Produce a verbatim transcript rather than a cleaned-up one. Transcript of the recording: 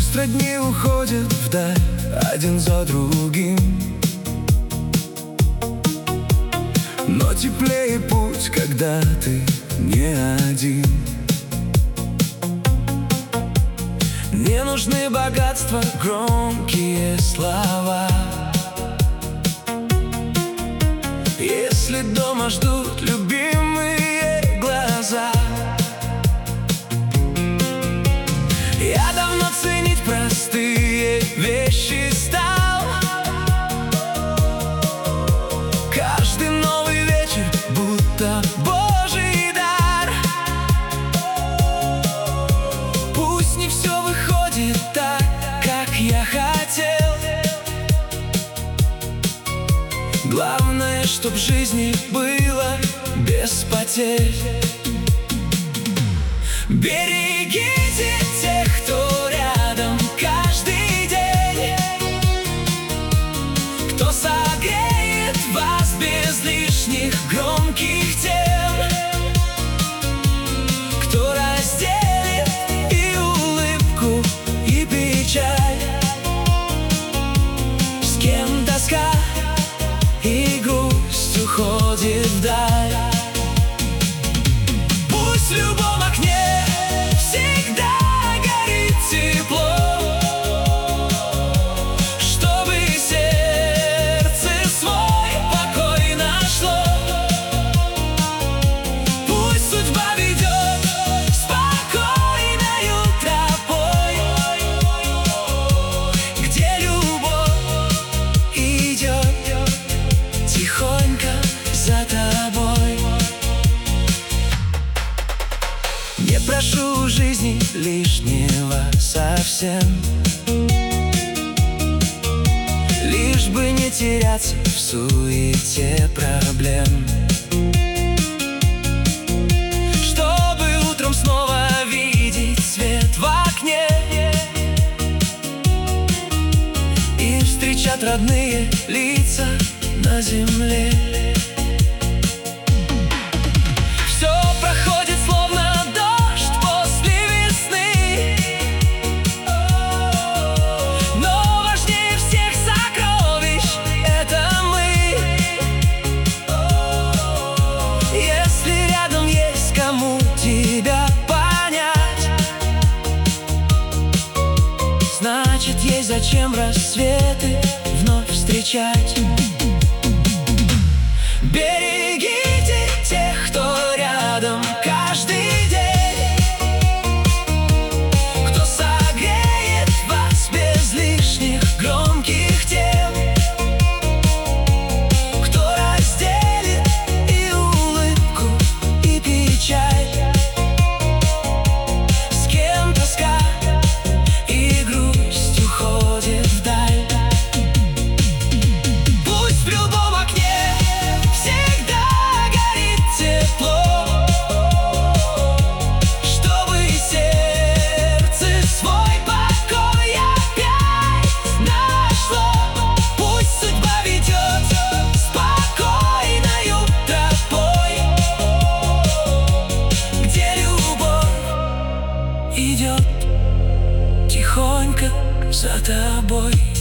Быстро дни уходят вдаль, один за другим, но теплее путь, когда ты не один. Не нужны богатства, громкие слова, если дома ждут любимые глаза. Я давно ценить простые вещи стал. Каждый новый вечер будто Божий дар. Пусть не все выходит так, как я хотел. Главное, чтоб в жизни было без потерь. Берегите тех, кто рядом каждый день, кто согреет вас без лишних громких тем, кто разделит и улыбку, и печаль, с кем тоска и грусть уходит вдаль. Пусть в любом окне всегда горит тепло, чтобы сердце свой покой нашло. Пусть судьба ведет спокойною тропой, где любовь идет тихонько за тобой. Не прошу жизни лишнего совсем, лишь бы не теряться в суете проблем, чтобы утром снова видеть свет в окне и встречать родные лица на земле. Все проходит словно дождь после весны, но важнее всех сокровищ это мы. Если рядом есть кому тебя понять, значит есть зачем рассветы вновь встречать. Берегите тех, кто рядом каждый день, кто согреет вас без лишних громких тем, кто разделит и улыбку, и печаль, с кем тоска и грусть уходит вдаль. Пусть в любом окне всегда горит тепло, чтобы сердце свой покой опять нашло. Пусть судьба ведет спокойною тропой, где любовь идет тихонько за тобой.